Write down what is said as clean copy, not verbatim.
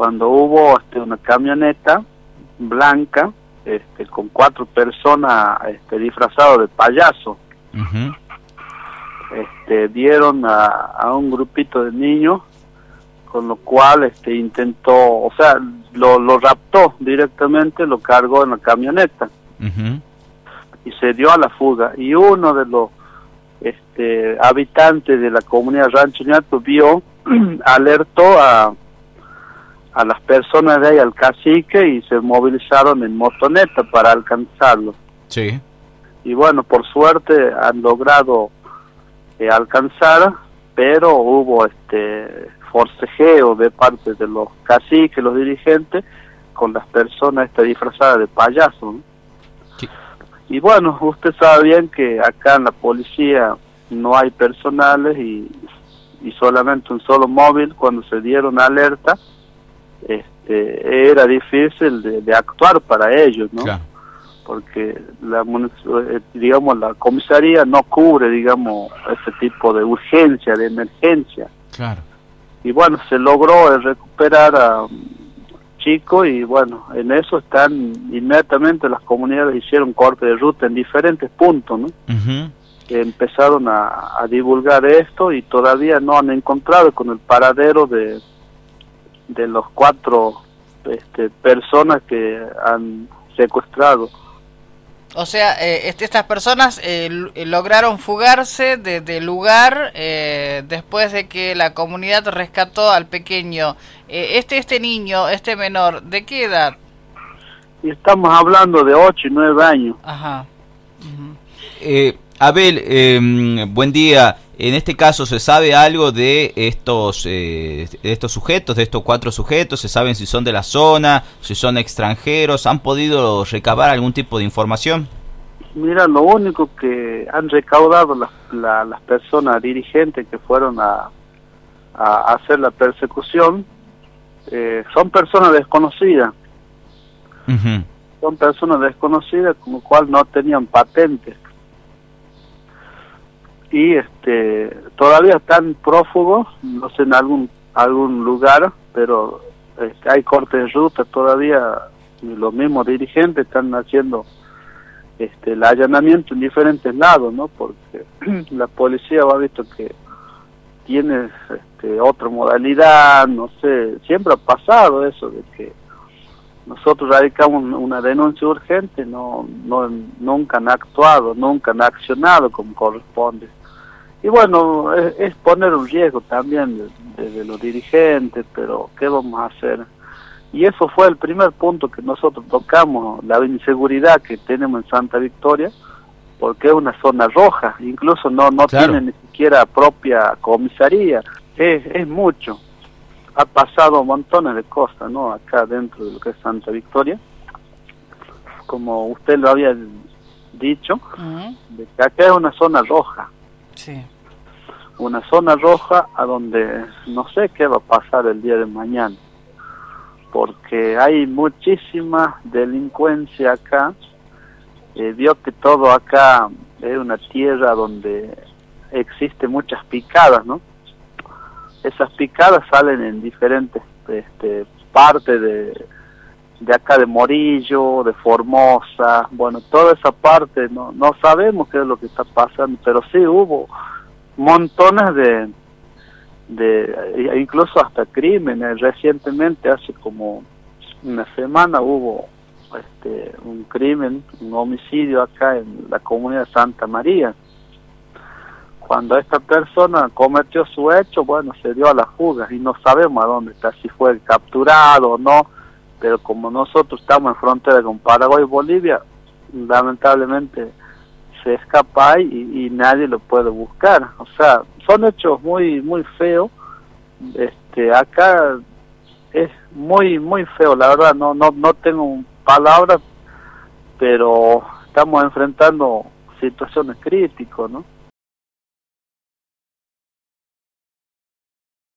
cuando hubo una camioneta blanca con 4 personas disfrazadas de payaso. Uh-huh. Dieron a un grupito de niños, con lo cual intentó, o sea, lo raptó directamente, lo cargó en la camioneta. Uh-huh. Y se dio a la fuga. Y uno de los habitantes de la comunidad Rancho Ñato vio, alertó a las personas de ahí, al cacique, y se movilizaron en motoneta para alcanzarlo. Sí. Y bueno, por suerte han logrado alcanzar, pero hubo forcejeo de parte de los caciques, los dirigentes, con las personas disfrazadas de payaso, ¿no? Sí. Y bueno, usted sabe bien que acá en la policía no hay personales y solamente un solo móvil. Cuando se dieron alerta, era difícil de actuar para ellos, ¿no? Claro. Porque la comisaría no cubre, digamos, este tipo de urgencia, de emergencia. Claro. Y bueno, se logró recuperar a chico, y bueno, en eso están inmediatamente las comunidades hicieron corte de ruta en diferentes puntos, ¿no? Uh-huh. Empezaron a divulgar esto, y todavía no han encontrado con el paradero de los 4 personas que han secuestrado. O sea, estas personas lograron fugarse del lugar después de que la comunidad rescató al pequeño. Este niño, este menor, ¿de qué edad? Y estamos hablando de 8 y 9 años. Ajá. Uh-huh. Abel, buen día. En este caso, ¿se sabe algo de estos sujetos, de estos 4 sujetos? ¿Se saben si son de la zona, si son extranjeros? ¿Han podido recabar algún tipo de información? Mira, lo único que han recaudado las personas dirigentes que fueron a hacer la persecución son personas desconocidas. Uh-huh. Son personas desconocidas, con lo cual no tenían patentes. Y todavía están prófugos, no sé, en algún lugar, pero hay corte de ruta todavía. Los mismos dirigentes están haciendo el allanamiento en diferentes lados, ¿no? Porque la policía ha visto que tiene otra modalidad, no sé, siempre ha pasado eso de que nosotros radicamos una denuncia urgente, nunca han actuado, nunca han accionado como corresponde. Y bueno, es poner un riesgo también de los dirigentes, pero ¿qué vamos a hacer? Y eso fue el primer punto que nosotros tocamos, la inseguridad que tenemos en Santa Victoria, porque es una zona roja, incluso no claro, tiene ni siquiera propia comisaría, es mucho. Ha pasado montones de cosas, ¿no? Acá dentro de lo que es Santa Victoria, como usted lo había dicho, uh-huh, de que acá es una zona roja. Sí. Una zona roja a donde no sé qué va a pasar el día de mañana, porque hay muchísima delincuencia acá. Vio que todo acá es una tierra donde existe muchas picadas, ¿no? Esas picadas salen en diferentes partes de acá, de Morillo, de Formosa, bueno, toda esa parte no sabemos qué es lo que está pasando, pero sí hubo montones de incluso hasta crímenes. Recientemente, hace como una semana, hubo un crimen, un homicidio acá en la comunidad de Santa María. Cuando esta persona cometió su hecho, bueno, se dio a la fuga y no sabemos a dónde está, si fue capturado o no, pero como nosotros estamos en frontera con Paraguay y Bolivia, lamentablemente se escapa y nadie lo puede buscar. O sea, son hechos muy muy feos. Acá es muy muy feo, la verdad, no tengo palabras, pero estamos enfrentando situaciones críticas, ¿no?